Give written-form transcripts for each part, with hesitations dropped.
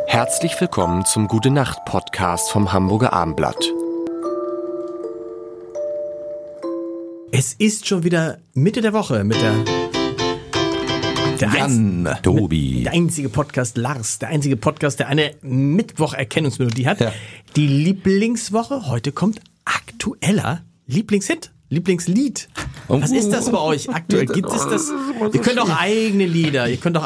Herzlich willkommen zum Gute-Nacht-Podcast vom Hamburger Abendblatt. Es ist schon wieder Mitte der Woche mit Tobi. Der einzige Podcast Lars, der einzige Podcast, der eine Mittwoch-Erkennungsmelodie hat. Ja. Die Lieblingswoche, heute kommt aktueller Lieblingshit, Lieblingslied. Was ist das bei euch aktuell? Gibt es das? Ihr könnt auch eigene Lieder,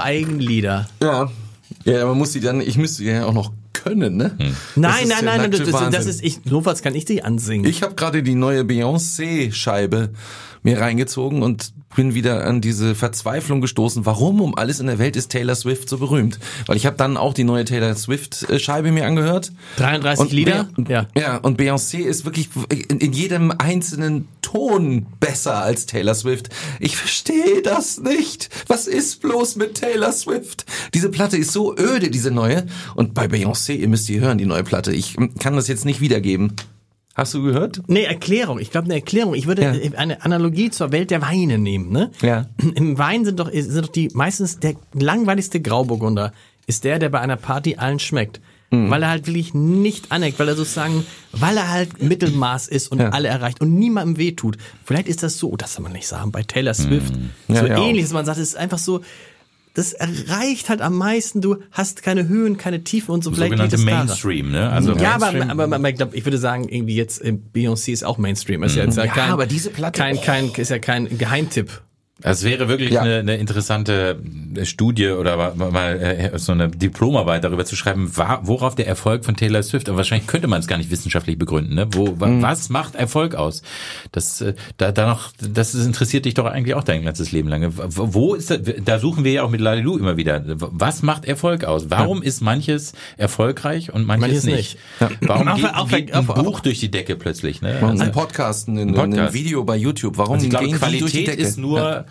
Ja, aber ich müsste die ja auch noch können, ne? Nein, das ist notfalls kann ich die ansingen. Ich habe gerade die neue Beyoncé-Scheibe mir reingezogen und bin wieder an diese Verzweiflung gestoßen. Warum um alles in der Welt ist Taylor Swift so berühmt? Weil ich habe dann auch die neue Taylor Swift-Scheibe mir angehört. 33 Lieder? Ja, und Beyoncé ist wirklich in jedem einzelnen Ton besser als Taylor Swift. Ich verstehe das nicht. Was ist bloß mit Taylor Swift? Diese Platte ist so öde, diese neue. Und bei Beyoncé, ihr müsst die hören, die neue Platte. Ich kann das jetzt nicht wiedergeben. Hast du gehört? Erklärung. Ich glaube, eine Erklärung. Ich würde eine Analogie zur Welt der Weine nehmen, ne? Ja. Im Wein sind doch die meistens der langweiligste Grauburgunder ist der bei einer Party allen schmeckt. Weil er halt wirklich nicht aneckt, weil er halt Mittelmaß ist und alle erreicht und niemandem wehtut. Vielleicht ist das so, das soll man nicht sagen, bei Taylor Swift. Ähnliches, man sagt, es ist einfach so, das erreicht halt am meisten, du hast keine Höhen, keine Tiefen und so. Sogenannte Mainstream, ne? Also ja, Mainstream. aber ich glaube, ich würde sagen, irgendwie jetzt Beyoncé ist auch Mainstream. Ist ja jetzt aber diese Platte ist ja kein Geheimtipp. Es wäre wirklich eine interessante Studie oder mal so eine Diplomarbeit darüber zu schreiben, worauf der Erfolg von Taylor Swift, aber wahrscheinlich könnte man es gar nicht wissenschaftlich begründen, ne? Was macht Erfolg aus? Das interessiert dich doch eigentlich auch dein ganzes Leben lang. Wo ist das? Da suchen wir ja auch mit Lalilu immer wieder. Was macht Erfolg aus? Warum ist manches erfolgreich und manches nicht? Ja. Warum geht ein Buch durch die Decke plötzlich, ne? Ein Podcasten, ein Video bei YouTube. Warum ich glaube, gehen Qualität die durch die Decke? Ist nur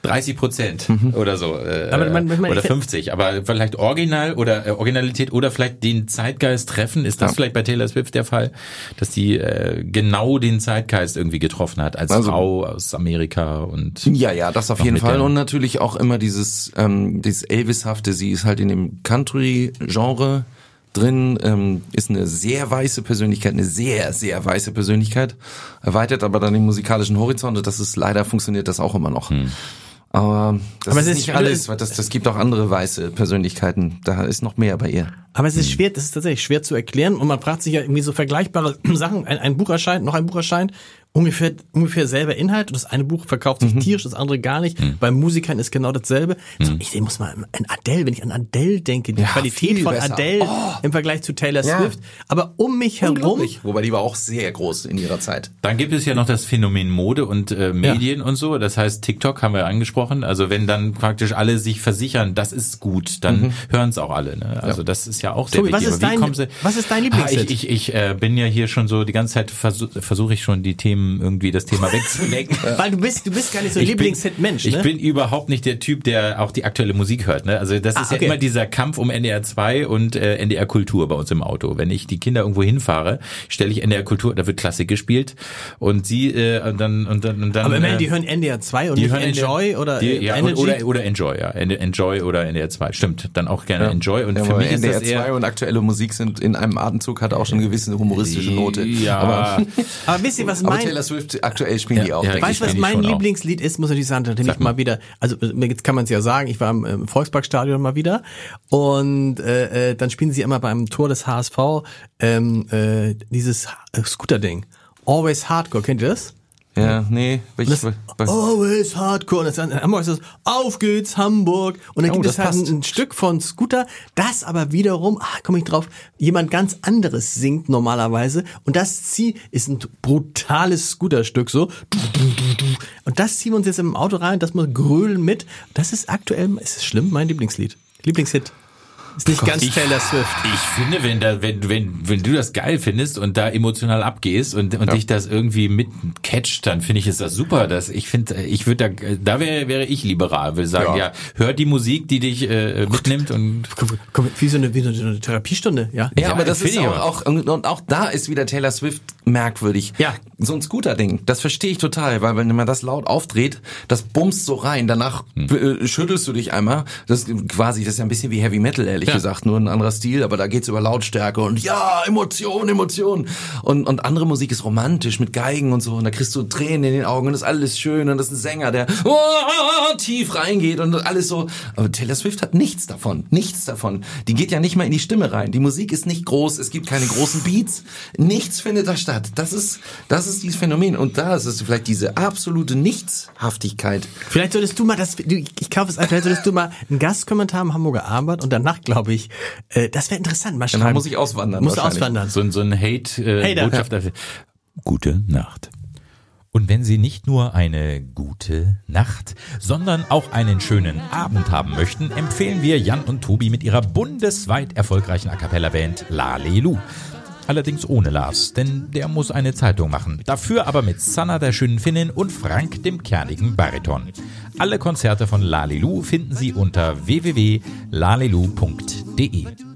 30% oder so, oder 50, aber vielleicht Originalität oder vielleicht den Zeitgeist treffen, ist das vielleicht bei Taylor Swift der Fall, dass die genau den Zeitgeist irgendwie getroffen hat, als Frau aus Amerika und... Ja, das auf jeden Fall und natürlich auch immer dieses Elvis-hafte, sie ist halt in dem Country-Genre drin, ist eine sehr weiße Persönlichkeit, eine sehr, sehr weiße Persönlichkeit, erweitert aber dann den musikalischen Horizont und leider funktioniert das auch immer noch. Aber das ist nicht alles, weil das gibt auch andere weiße Persönlichkeiten, da ist noch mehr bei ihr. Aber es ist schwer, das ist tatsächlich schwer zu erklären und man fragt sich ja irgendwie so vergleichbare Sachen, ein Buch erscheint, noch ein Buch erscheint, ungefähr selber Inhalt und das eine Buch verkauft sich tierisch, das andere gar nicht. Bei Musikern ist genau dasselbe. Ich muss mal an Adele, wenn ich an Adele denke, die Qualität von besser. Adele im Vergleich zu Taylor Swift, aber um mich herum... Wobei die war auch sehr groß in ihrer Zeit. Dann gibt es ja noch das Phänomen Mode und Medien und so, das heißt TikTok haben wir angesprochen, also wenn dann praktisch alle sich versichern, das ist gut, dann hören es auch alle. Ne? Also das ist ja auch sehr Tobi, wichtig. Was ist dein Lieblingshit? Ich bin ja hier schon so, die ganze Zeit versuche ich schon das Thema wegzulenken. Weil du bist gar nicht so ein Lieblingshit-Mensch, ne? Ich bin überhaupt nicht der Typ, der auch die aktuelle Musik hört, ne? Also das ist ja immer dieser Kampf um NDR 2 und NDR Kultur bei uns im Auto. Wenn ich die Kinder irgendwo hinfahre, stelle ich NDR Kultur, da wird Klassik gespielt und sie dann aber immerhin, die hören NDR 2 und nicht Enjoy oder Energy? Oder Enjoy, ja. Enjoy oder NDR 2. Stimmt, dann auch gerne Enjoy und für mich NDR ist das eher 2 und aktuelle Musik sind in einem Atemzug, hat auch schon eine gewisse humoristische Note. Ja. Aber wisst ihr, was Taylor Swift aktuell spielen die auch. Weißt du, was mein Lieblingslied ist, muss ich sagen, nachdem ich mal wieder, also jetzt kann man es ja sagen, ich war im Volksparkstadion mal wieder und dann spielen sie immer beim Tor des HSV dieses Scooter-Ding. Always Hardcore, kennt ihr das? Ja, nee. Always Hardcore. Und dann Hamburg ist das, auf geht's Hamburg. Und dann gibt es halt ein Stück von Scooter, das aber wiederum, komme ich drauf, jemand ganz anderes singt normalerweise. Und das ist ein brutales Scooterstück so. Und das ziehen wir uns jetzt im Auto rein, das muss grölen mit. Das ist aktuell, ist es schlimm, mein Lieblingshit. Ist nicht ganz Taylor Swift. Ich finde, wenn du das geil findest und da emotional abgehst und dich das irgendwie mit catcht, dann finde ich, ist das super. Da wäre ich liberal, würde sagen, hör die Musik, die dich mitnimmt und wie so eine Therapiestunde, ja. Ja, aber das ist auch da ist wieder Taylor Swift merkwürdig. Ja. So ein Scooter-Ding, das verstehe ich total, weil wenn man das laut aufdreht, das bumst so rein, danach schüttelst du dich einmal. Das ist ja ein bisschen wie Heavy Metal, ehrlich ehrlich gesagt, nur ein anderer Stil, aber da geht's über Lautstärke und Emotion. Und andere Musik ist romantisch mit Geigen und so und da kriegst du Tränen in den Augen und das ist alles schön und das ist ein Sänger, der tief reingeht und alles so. Aber Taylor Swift hat nichts davon. Die geht ja nicht mal in die Stimme rein. Die Musik ist nicht groß, es gibt keine großen Beats, nichts findet da statt. Das ist dieses Phänomen und da ist es vielleicht diese absolute Nichtshaftigkeit. Vielleicht solltest du mal ich kaufe es ein, vielleicht solltest du mal einen Gastkommentar im Hamburger Abendblatt und danach, glaube ich, das wäre interessant. Mal schreiben. Dann muss ich auswandern. Musst du auswandern. So ein Hate-Botschaft dafür. Gute Nacht. Und wenn Sie nicht nur eine gute Nacht, sondern auch einen schönen Abend haben möchten, empfehlen wir Jan und Tobi mit ihrer bundesweit erfolgreichen A-Cappella-Band Lalelu. Allerdings ohne Lars, denn der muss eine Zeitung machen. Dafür aber mit Sanna, der schönen Finnin, und Frank, dem kernigen Bariton. Alle Konzerte von Lalelu finden Sie unter www.lalelu.de.